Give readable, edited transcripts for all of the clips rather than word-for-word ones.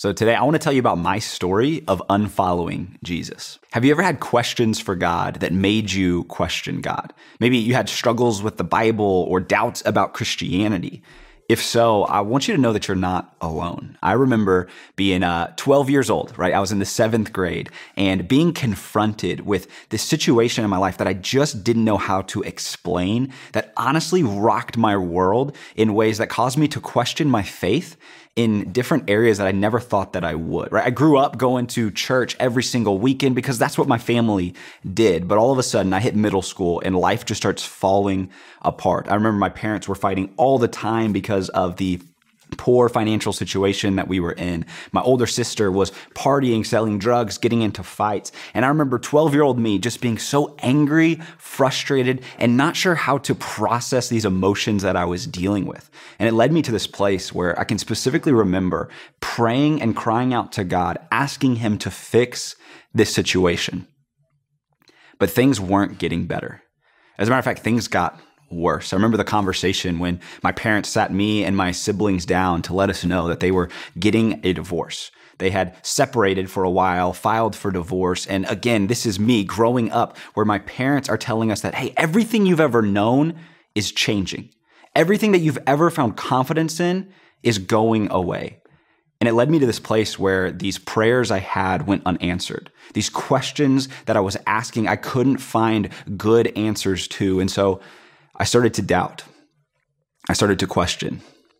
So today I want to tell you about my story of unfollowing Jesus. Have you ever had questions for God that made you question God? Maybe you had struggles with the Bible or doubts about Christianity. If so, I want you to know that you're not alone. I remember being 12 years old, right? I was in the 7th grade and being confronted with this situation in my life that I just didn't know how to explain, that honestly rocked my world in ways that caused me to question my faith in different areas that I never thought that I would, right? I grew up going to church every single weekend because that's what my family did. But all of a sudden I hit middle school and life just starts falling apart. I remember my parents were fighting all the time because of the poor financial situation that we were in. My older sister was partying, selling drugs, getting into fights. And I remember 12-year-old me just being so angry, frustrated, and not sure how to process these emotions that I was dealing with. And it led me to this place where I can specifically remember praying and crying out to God, asking Him to fix this situation. But things weren't getting better. As a matter of fact, things got worse. I remember the conversation when my parents sat me and my siblings down to let us know that they were getting a divorce. They had separated for a while, filed for divorce. And again, this is me growing up where my parents are telling us that, hey, everything you've ever known is changing. Everything that you've ever found confidence in is going away. And it led me to this place where these prayers I had went unanswered. These questions that I was asking, I couldn't find good answers to. And so I started to doubt. I started to question.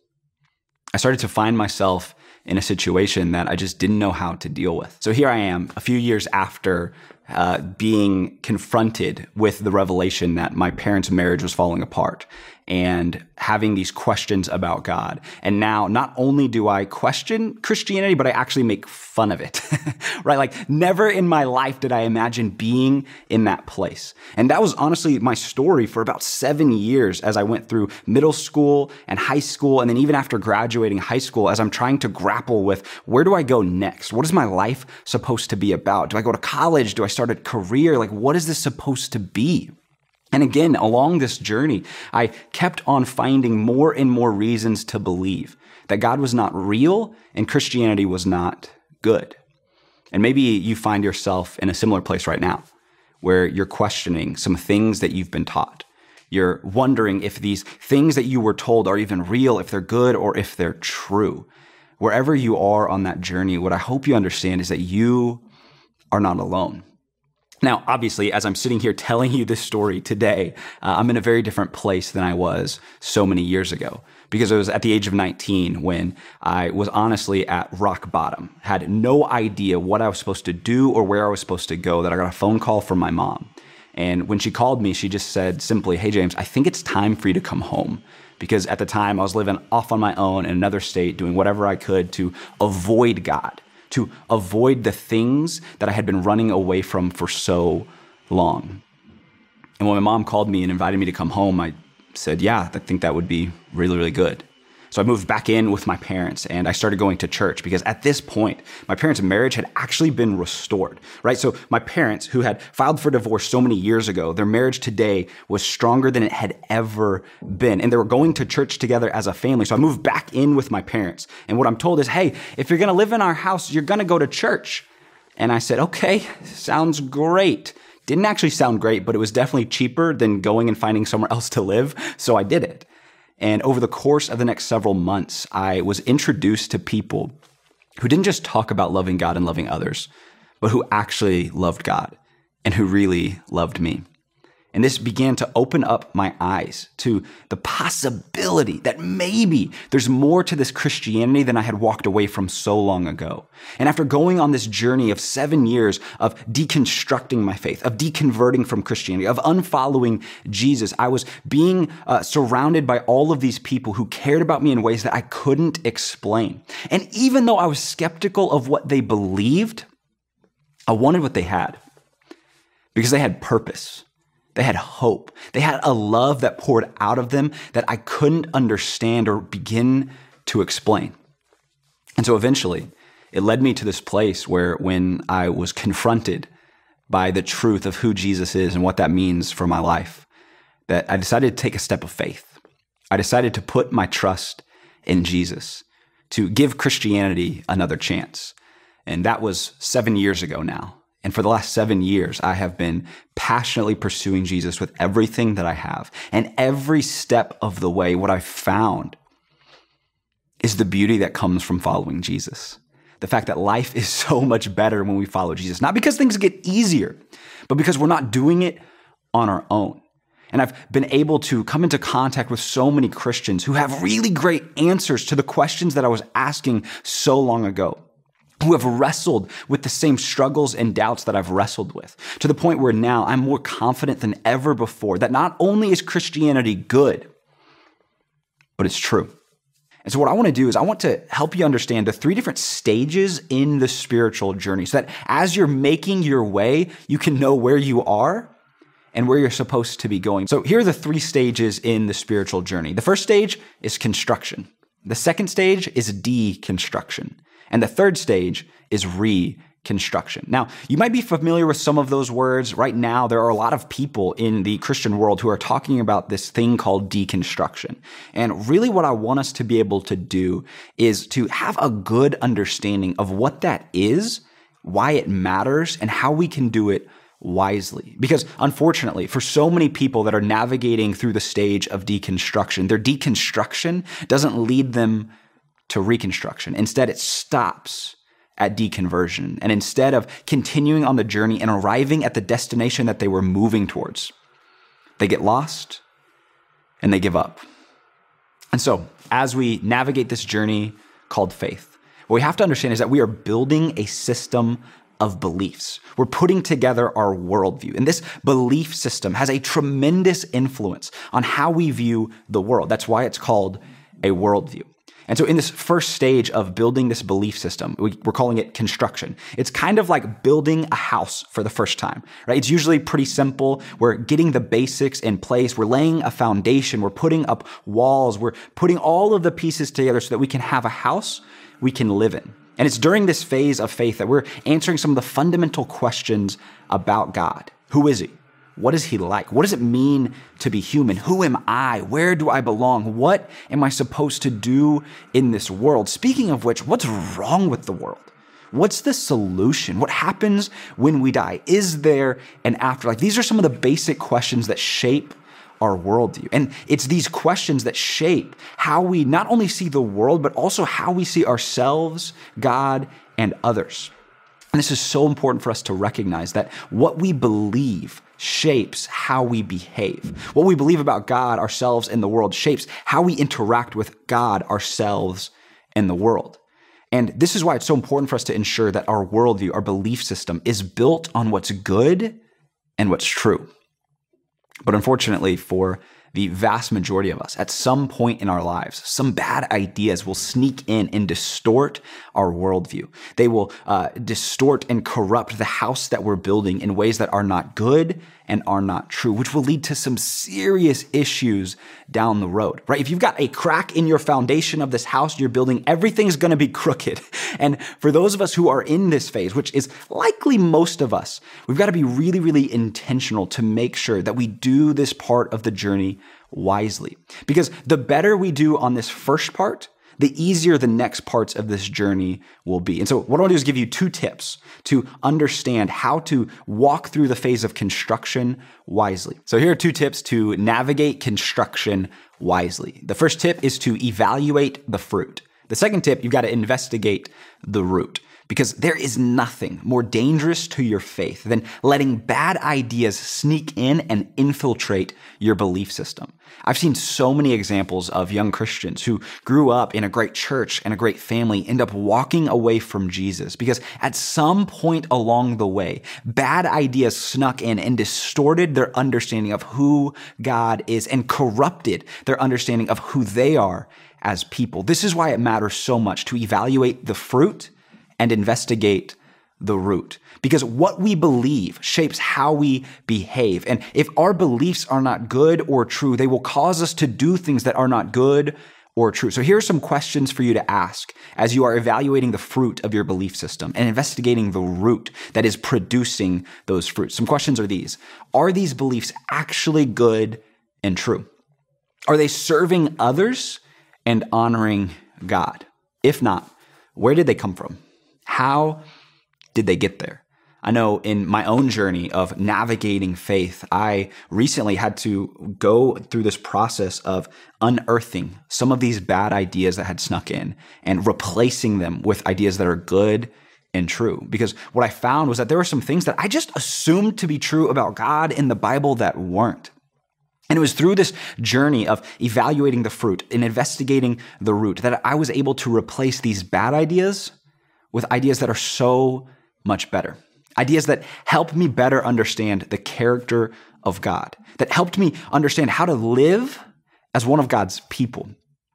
I started to find myself in a situation that I just didn't know how to deal with. So here I am, a few years after being confronted with the revelation that my parents' marriage was falling apart and having these questions about God. And now not only do I question Christianity, but I actually make fun of it, right? Like never in my life did I imagine being in that place. And that was honestly my story for about 7 years as I went through middle school and high school. And then even after graduating high school, as I'm trying to grapple with where do I go next? What is my life supposed to be about? Do I go to college? Do I start a career? Like what is this supposed to be? And again, along this journey, I kept on finding more and more reasons to believe that God was not real and Christianity was not good. And maybe you find yourself in a similar place right now where you're questioning some things that you've been taught. You're wondering if these things that you were told are even real, if they're good, or if they're true. Wherever you are on that journey, what I hope you understand is that you are not alone. Now, obviously, as I'm sitting here telling you this story today, I'm in a very different place than I was so many years ago because it was at the age of 19 when I was honestly at rock bottom, had no idea what I was supposed to do or where I was supposed to go, that I got a phone call from my mom. And when she called me, she just said simply, "Hey, James, I think it's time for you to come home." Because at the time I was living off on my own in another state, doing whatever I could to avoid God, to avoid the things that I had been running away from for so long. And when my mom called me and invited me to come home, I said, yeah, I think that would be really, really good. So I moved back in with my parents and I started going to church because at this point, my parents' marriage had actually been restored, right? So my parents, who had filed for divorce so many years ago, their marriage today was stronger than it had ever been. And they were going to church together as a family. So I moved back in with my parents. And what I'm told is, hey, if you're going to live in our house, you're going to go to church. And I said, okay, sounds great. Didn't actually sound great, but it was definitely cheaper than going and finding somewhere else to live. So I did it. And over the course of the next several months, I was introduced to people who didn't just talk about loving God and loving others, but who actually loved God and who really loved me. And this began to open up my eyes to the possibility that maybe there's more to this Christianity than I had walked away from so long ago. And after going on this journey of 7 years of deconstructing my faith, of deconverting from Christianity, of unfollowing Jesus, I was being surrounded by all of these people who cared about me in ways that I couldn't explain. And even though I was skeptical of what they believed, I wanted what they had because they had purpose. They had hope. They had a love that poured out of them that I couldn't understand or begin to explain. And so eventually, it led me to this place where when I was confronted by the truth of who Jesus is and what that means for my life, that I decided to take a step of faith. I decided to put my trust in Jesus, to give Christianity another chance. And that was 7 years ago now. And for the last 7 years, I have been passionately pursuing Jesus with everything that I have. And every step of the way, what I've found is the beauty that comes from following Jesus. The fact that life is so much better when we follow Jesus. Not because things get easier, but because we're not doing it on our own. And I've been able to come into contact with so many Christians who have really great answers to the questions that I was asking so long ago, who have wrestled with the same struggles and doubts that I've wrestled with, to the point where now I'm more confident than ever before that not only is Christianity good, but it's true. And so what I want to do is I want to help you understand the 3 different stages in the spiritual journey so that as you're making your way, you can know where you are and where you're supposed to be going. So here are the 3 stages in the spiritual journey. The first stage is construction. The second stage is deconstruction. And the third stage is reconstruction. Now, you might be familiar with some of those words. Right now, there are a lot of people in the Christian world who are talking about this thing called deconstruction. And really what I want us to be able to do is to have a good understanding of what that is, why it matters, and how we can do it wisely. Because unfortunately, for so many people that are navigating through the stage of deconstruction, their deconstruction doesn't lead them to reconstruction. Instead, it stops at deconversion. And instead of continuing on the journey and arriving at the destination that they were moving towards, they get lost and they give up. And so, as we navigate this journey called faith, what we have to understand is that we are building a system of beliefs. We're putting together our worldview. And this belief system has a tremendous influence on how we view the world. That's why it's called a worldview. And so in this first stage of building this belief system, we're calling it construction. It's kind of like building a house for the first time, right? It's usually pretty simple. We're getting the basics in place. We're laying a foundation. We're putting up walls. We're putting all of the pieces together so that we can have a house we can live in. And it's during this phase of faith that we're answering some of the fundamental questions about God. Who is he? What is he like? What does it mean to be human? Who am I? Where do I belong? What am I supposed to do in this world? Speaking of which, what's wrong with the world? What's the solution? What happens when we die? Is there an afterlife? These are some of the basic questions that shape our worldview. And it's these questions that shape how we not only see the world, but also how we see ourselves, God, and others. And this is so important for us to recognize that what we believe shapes how we behave. What we believe about God, ourselves, and the world shapes how we interact with God, ourselves, and the world. And this is why it's so important for us to ensure that our worldview, our belief system, is built on what's good and what's true. But unfortunately, for the vast majority of us, at some point in our lives, some bad ideas will sneak in and distort our worldview. They will distort and corrupt the house that we're building in ways that are not good and are not true, which will lead to some serious issues down the road, right? If you've got a crack in your foundation of this house you're building, everything's going to be crooked. And for those of us who are in this phase, which is likely most of us, we've got to be really, really intentional to make sure that we do this part of the journey wisely. Because the better we do on this first part, the easier the next parts of this journey will be. And so what I want to do is give you 2 tips to understand how to walk through the phase of construction wisely. So here are 2 tips to navigate construction wisely. The first tip is to evaluate the fruit. The second tip, you've got to investigate the root. Because there is nothing more dangerous to your faith than letting bad ideas sneak in and infiltrate your belief system. I've seen so many examples of young Christians who grew up in a great church and a great family end up walking away from Jesus because at some point along the way, bad ideas snuck in and distorted their understanding of who God is and corrupted their understanding of who they are as people. This is why it matters so much to evaluate the fruit and investigate the root. Because what we believe shapes how we behave. And if our beliefs are not good or true, they will cause us to do things that are not good or true. So here are some questions for you to ask as you are evaluating the fruit of your belief system and investigating the root that is producing those fruits. Some questions are these. Are these beliefs actually good and true? Are they serving others and honoring God? If not, where did they come from? How did they get there? I know in my own journey of navigating faith, I recently had to go through this process of unearthing some of these bad ideas that had snuck in and replacing them with ideas that are good and true. Because what I found was that there were some things that I just assumed to be true about God in the Bible that weren't. And it was through this journey of evaluating the fruit and investigating the root that I was able to replace these bad ideas with ideas that are so much better. Ideas that help me better understand the character of God, that helped me understand how to live as one of God's people,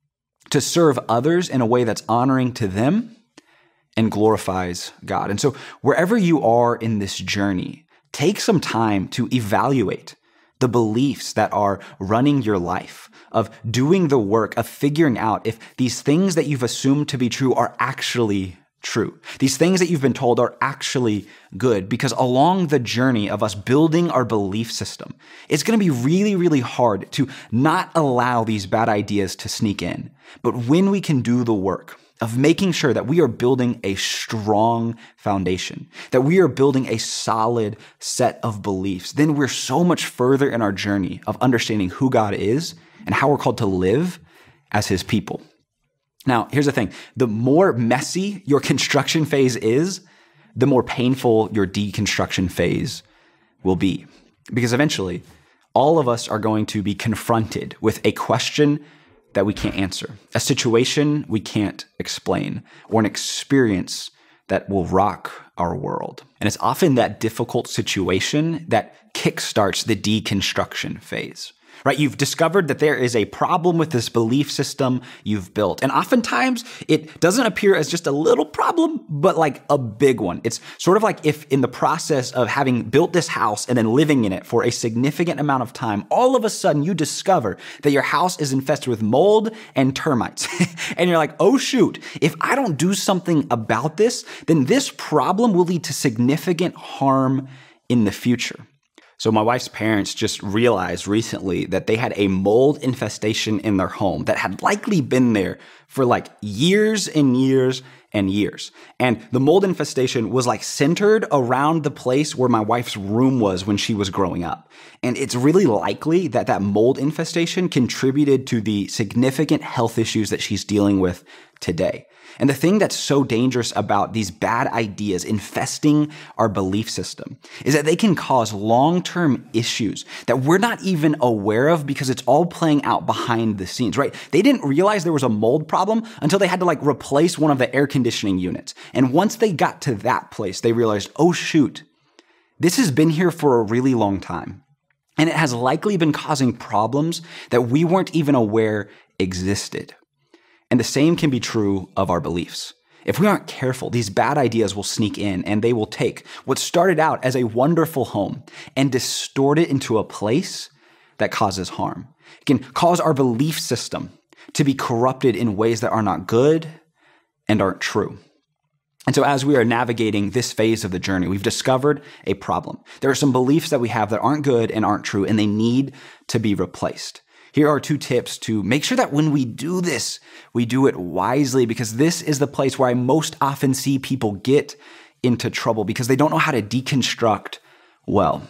to serve others in a way that's honoring to them and glorifies God. And so wherever you are in this journey, take some time to evaluate the beliefs that are running your life, of doing the work of figuring out if these things that you've assumed to be true are actually true. These things that you've been told are actually good, because along the journey of us building our belief system, it's going to be really, really hard to not allow these bad ideas to sneak in. But when we can do the work of making sure that we are building a strong foundation, that we are building a solid set of beliefs, then we're so much further in our journey of understanding who God is and how we're called to live as his people. Now, here's the thing. The more messy your construction phase is, the more painful your deconstruction phase will be. Because eventually, all of us are going to be confronted with a question that we can't answer, a situation we can't explain, or an experience that will rock our world. And it's often that difficult situation that kickstarts the deconstruction phase. Right? You've discovered that there is a problem with this belief system you've built. And oftentimes it doesn't appear as just a little problem, but like a big one. It's sort of like if in the process of having built this house and then living in it for a significant amount of time, all of a sudden you discover that your house is infested with mold and termites. And you're like, oh shoot, if I don't do something about this, then this problem will lead to significant harm in the future. So my wife's parents just realized recently that they had a mold infestation in their home that had likely been there for like years and years and years. And the mold infestation was like centered around the place where my wife's room was when she was growing up. And it's really likely that that mold infestation contributed to the significant health issues that she's dealing with today. And the thing that's so dangerous about these bad ideas infesting our belief system is that they can cause long-term issues that we're not even aware of because it's all playing out behind the scenes, right? They didn't realize there was a mold problem until they had to like replace one of the air conditioning units. And once they got to that place, they realized, oh shoot, this has been here for a really long time. And it has likely been causing problems that we weren't even aware existed. And the same can be true of our beliefs. If we aren't careful, these bad ideas will sneak in and they will take what started out as a wonderful home and distort it into a place that causes harm. It can cause our belief system to be corrupted in ways that are not good and aren't true. And so as we are navigating this phase of the journey, we've discovered a problem. There are some beliefs that we have that aren't good and aren't true, and they need to be replaced. Here are 2 tips to make sure that when we do this, we do it wisely, because this is the place where I most often see people get into trouble because they don't know how to deconstruct well.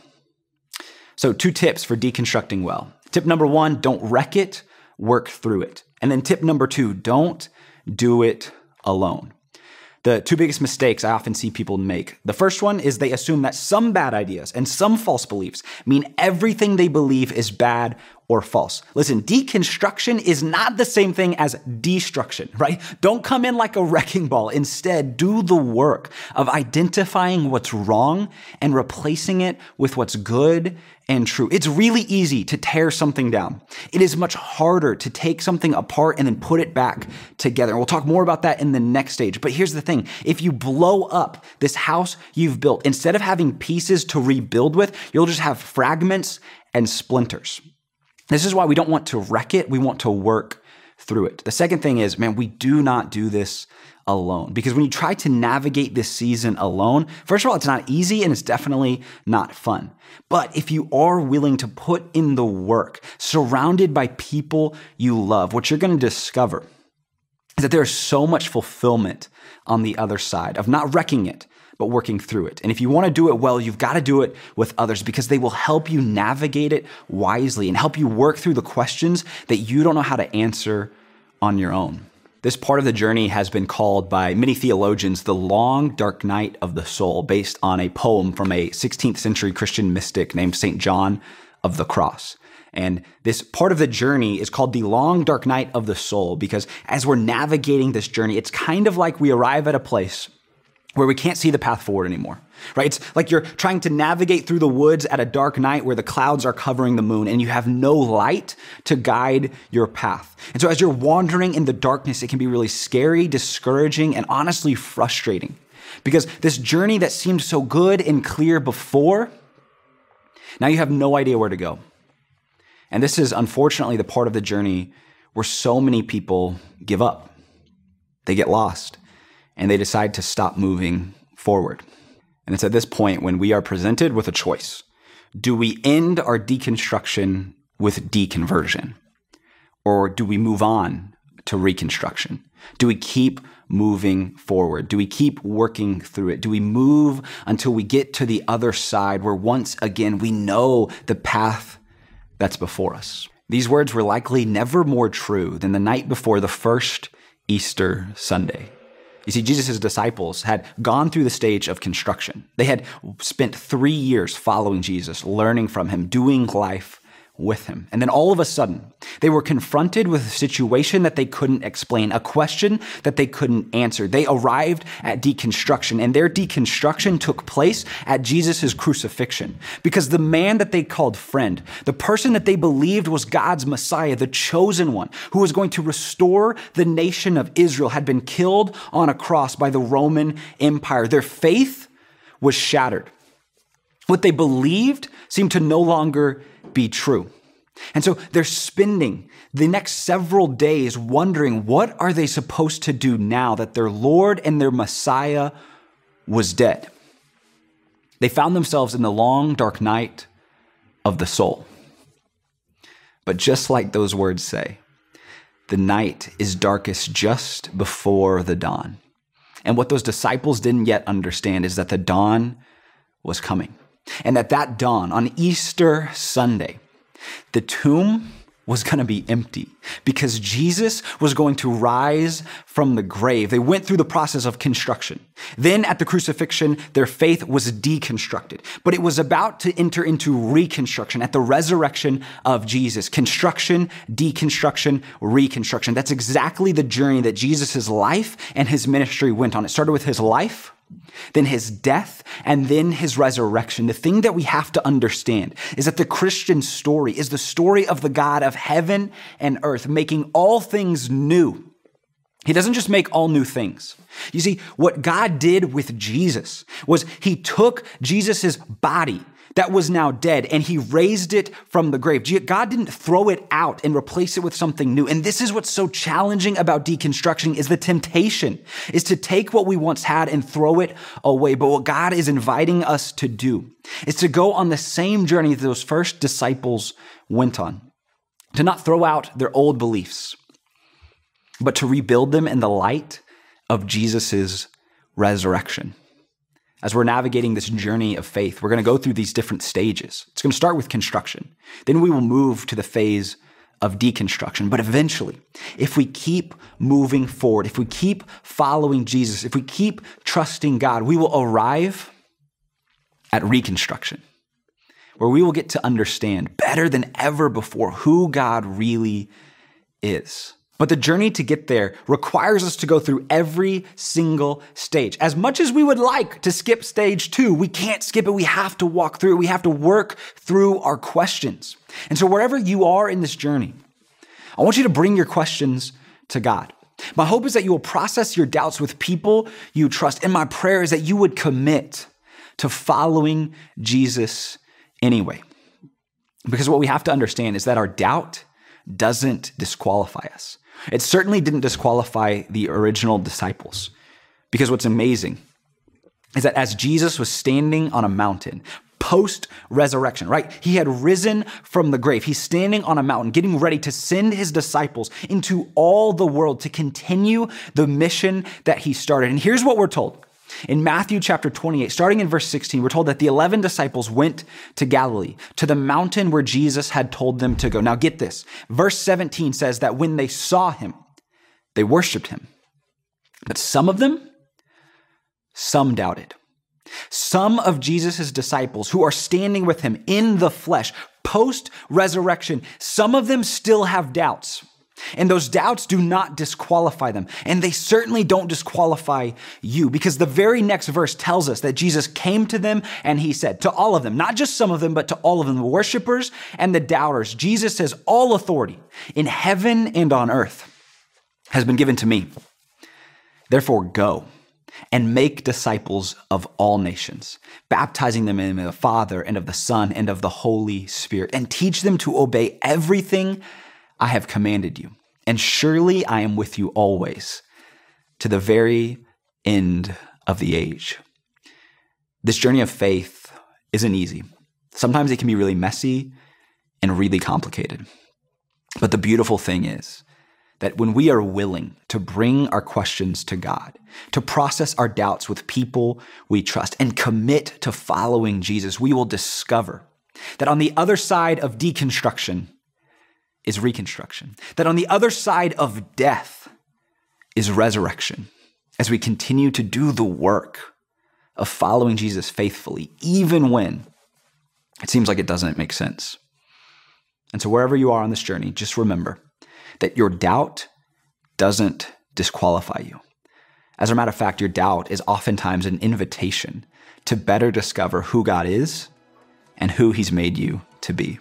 So 2 tips for deconstructing well. Tip number 1, don't wreck it, work through it. And then tip number 2, don't do it alone. The 2 biggest mistakes I often see people make. The first one is they assume that some bad ideas and some false beliefs mean everything they believe is bad or false. Listen, deconstruction is not the same thing as destruction, right? Don't come in like a wrecking ball. Instead, do the work of identifying what's wrong and replacing it with what's good and true. It's really easy to tear something down. It is much harder to take something apart and then put it back together. And we'll talk more about that in the next stage. But here's the thing. If you blow up this house you've built, instead of having pieces to rebuild with, you'll just have fragments and splinters. This is why we don't want to wreck it. We want to work through it. The second thing is, we do not do this alone. Because when you try to navigate this season alone, first of all, it's not easy and it's definitely not fun. But if you are willing to put in the work, surrounded by people you love, what you're going to discover is that there is so much fulfillment on the other side of not wrecking it, but working through it. And if you want to do it well, you've got to do it with others because they will help you navigate it wisely and help you work through the questions that you don't know how to answer on your own. This part of the journey has been called by many theologians the long, dark night of the soul, based on a poem from a 16th century Christian mystic named St. John of the Cross. And this part of the journey is called the long, dark night of the soul because as we're navigating this journey, it's kind of like we arrive at a place where we can't see the path forward anymore, right? It's like you're trying to navigate through the woods at a dark night where the clouds are covering the moon and you have no light to guide your path. And so as you're wandering in the darkness, it can be really scary, discouraging, and honestly frustrating because this journey that seemed so good and clear before, now you have no idea where to go. And this is unfortunately the part of the journey where so many people give up. They get lost. And they decide to stop moving forward. And it's at this point when we are presented with a choice. Do we end our deconstruction with deconversion? Or do we move on to reconstruction? Do we keep moving forward? Do we keep working through it? Do we move until we get to the other side where once again we know the path that's before us? These words were likely never more true than the night before the first Easter Sunday. You see, Jesus' disciples had gone through the stage of construction. They had spent 3 years following Jesus, learning from him, doing life with him. And then all of a sudden, they were confronted with a situation that they couldn't explain, a question that they couldn't answer. They arrived at deconstruction, and their deconstruction took place at Jesus' crucifixion. Because the man that they called friend, the person that they believed was God's Messiah, the chosen one, who was going to restore the nation of Israel, had been killed on a cross by the Roman Empire. Their faith was shattered. What they believed seemed to no longer be true. And so they're spending the next several days wondering what are they supposed to do now that their Lord and their Messiah was dead. They found themselves in the long, dark night of the soul. But just like those words say, the night is darkest just before the dawn. And what those disciples didn't yet understand is that the dawn was coming. And at that dawn, on Easter Sunday, the tomb was going to be empty because Jesus was going to rise from the grave. They went through the process of construction. Then at the crucifixion, their faith was deconstructed. But it was about to enter into reconstruction at the resurrection of Jesus. Construction, deconstruction, reconstruction. That's exactly the journey that Jesus' life and his ministry went on. It started with his life, then his death, and then his resurrection. The thing that we have to understand is that the Christian story is the story of the God of heaven and earth, making all things new. He doesn't just make all new things. You see, what God did with Jesus was he took Jesus' body that was now dead and he raised it from the grave. God didn't throw it out and replace it with something new. And this is what's so challenging about deconstruction is the temptation is to take what we once had and throw it away. But what God is inviting us to do is to go on the same journey that those first disciples went on, to not throw out their old beliefs, but to rebuild them in the light of Jesus' resurrection. As we're navigating this journey of faith, we're going to go through these different stages. It's going to start with construction. Then we will move to the phase of deconstruction. But eventually, if we keep moving forward, if we keep following Jesus, if we keep trusting God, we will arrive at reconstruction, where we will get to understand better than ever before who God really is. But the journey to get there requires us to go through every single stage. As much as we would like to skip stage 2, we can't skip it. We have to walk through it. We have to work through our questions. And so wherever you are in this journey, I want you to bring your questions to God. My hope is that you will process your doubts with people you trust. And my prayer is that you would commit to following Jesus anyway. Because what we have to understand is that our doubt doesn't disqualify us. It certainly didn't disqualify the original disciples, because what's amazing is that as Jesus was standing on a mountain, post-resurrection, right? He had risen from the grave. He's standing on a mountain, getting ready to send his disciples into all the world to continue the mission that he started. And here's what we're told. In Matthew chapter 28, starting in verse 16, we're told that the 11 disciples went to Galilee, to the mountain where Jesus had told them to go. Now get this. Verse 17 says that when they saw him, they worshiped him. But some doubted. Some of Jesus' disciples who are standing with him in the flesh, post-resurrection, some of them still have doubts. And those doubts do not disqualify them. And they certainly don't disqualify you, because the very next verse tells us that Jesus came to them and he said to all of them, not just some of them, but to all of them, the worshipers and the doubters, Jesus says, all authority in heaven and on earth has been given to me. Therefore, go and make disciples of all nations, baptizing them in the name of the Father and of the Son and of the Holy Spirit, and teach them to obey everything I have commanded you. And surely I am with you always to the very end of the age. This journey of faith isn't easy. Sometimes it can be really messy and really complicated. But the beautiful thing is that when we are willing to bring our questions to God, to process our doubts with people we trust, and commit to following Jesus, we will discover that on the other side of deconstruction is reconstruction. That on the other side of death is resurrection, as we continue to do the work of following Jesus faithfully, even when it seems like it doesn't make sense. And so wherever you are on this journey, just remember that your doubt doesn't disqualify you. As a matter of fact, your doubt is oftentimes an invitation to better discover who God is and who he's made you to be.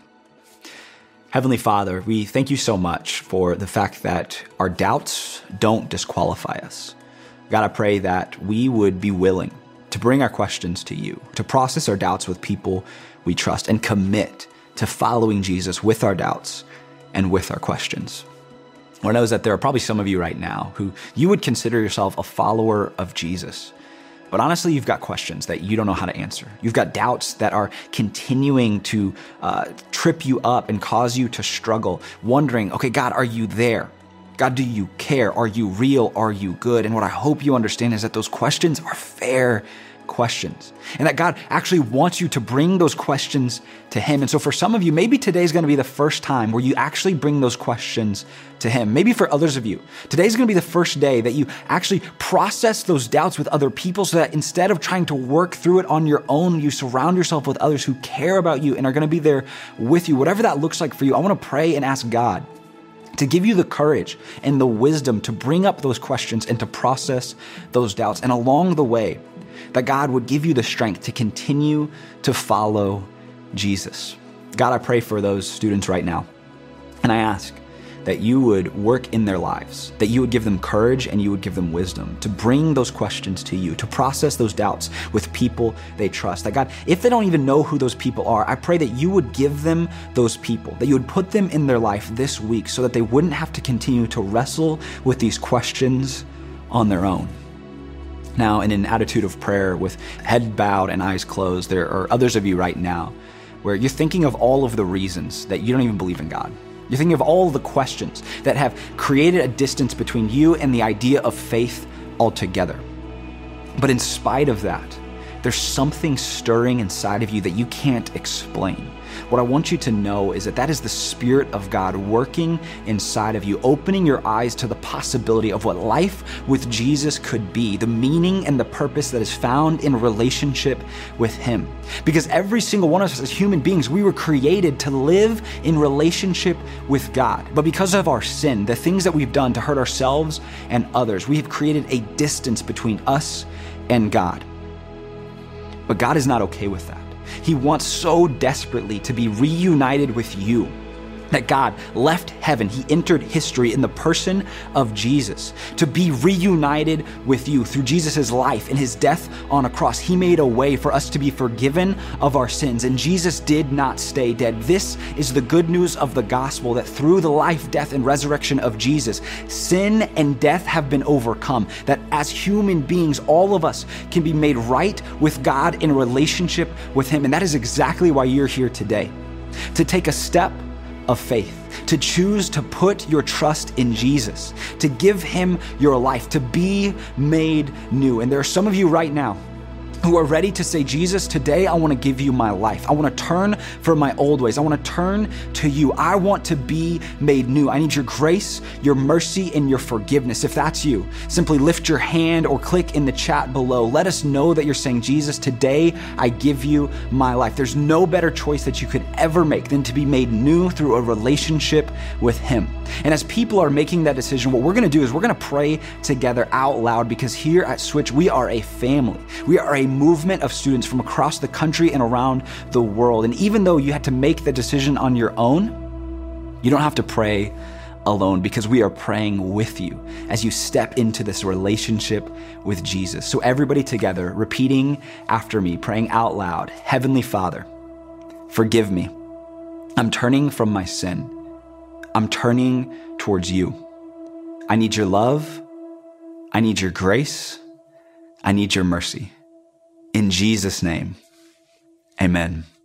Heavenly Father, we thank you so much for the fact that our doubts don't disqualify us. God, I pray that we would be willing to bring our questions to you, to process our doubts with people we trust, and commit to following Jesus with our doubts and with our questions. Lord knows that there are probably some of you right now who you would consider yourself a follower of Jesus. But honestly, you've got questions that you don't know how to answer. You've got doubts that are continuing to trip you up and cause you to struggle, wondering, okay, God, are you there? God, do you care? Are you real? Are you good? And what I hope you understand is that those questions are fair questions, and that God actually wants you to bring those questions to him. And so for some of you, maybe today's going to be the first time where you actually bring those questions to him. Maybe for others of you, today's going to be the first day that you actually process those doubts with other people, so that instead of trying to work through it on your own, you surround yourself with others who care about you and are going to be there with you. Whatever that looks like for you, I want to pray and ask God to give you the courage and the wisdom to bring up those questions and to process those doubts. And along the way, that God would give you the strength to continue to follow Jesus. God, I pray for those students right now. And I ask that you would work in their lives, that you would give them courage and you would give them wisdom to bring those questions to you, to process those doubts with people they trust. That God, if they don't even know who those people are, I pray that you would give them those people, that you would put them in their life this week so that they wouldn't have to continue to wrestle with these questions on their own. Now, in an attitude of prayer with head bowed and eyes closed, there are others of you right now where you're thinking of all of the reasons that you don't even believe in God. You're thinking of all the questions that have created a distance between you and the idea of faith altogether. But in spite of that, there's something stirring inside of you that you can't explain. What I want you to know is that that is the Spirit of God working inside of you, opening your eyes to the possibility of what life with Jesus could be, the meaning and the purpose that is found in relationship with him. Because every single one of us as human beings, we were created to live in relationship with God. But because of our sin, the things that we've done to hurt ourselves and others, we have created a distance between us and God. But God is not okay with that. He wants so desperately to be reunited with you that God left heaven. He entered history in the person of Jesus to be reunited with you through Jesus' life and his death on a cross. He made a way for us to be forgiven of our sins, and Jesus did not stay dead. This is the good news of the gospel, that through the life, death, and resurrection of Jesus, sin and death have been overcome, that as human beings, all of us can be made right with God in a relationship with him. And that is exactly why you're here today, to take a step of faith, to choose to put your trust in Jesus, to give him your life, to be made new. And there are some of you right now who are ready to say, Jesus, today I want to give you my life. I want to turn from my old ways. I want to turn to you. I want to be made new. I need your grace, your mercy, and your forgiveness. If that's you, simply lift your hand or click in the chat below. Let us know that you're saying, Jesus, today I give you my life. There's no better choice that you could ever make than to be made new through a relationship with him. And as people are making that decision, what we're going to do is we're going to pray together out loud, because here at Switch, we are a family. We are a movement of students from across the country and around the world. And even though you had to make the decision on your own, you don't have to pray alone, because we are praying with you as you step into this relationship with Jesus. So everybody together, repeating after me, praying out loud. Heavenly Father, forgive me. I'm turning from my sin. I'm turning towards you. I need your love. I need your grace. I need your mercy. In Jesus' name, amen.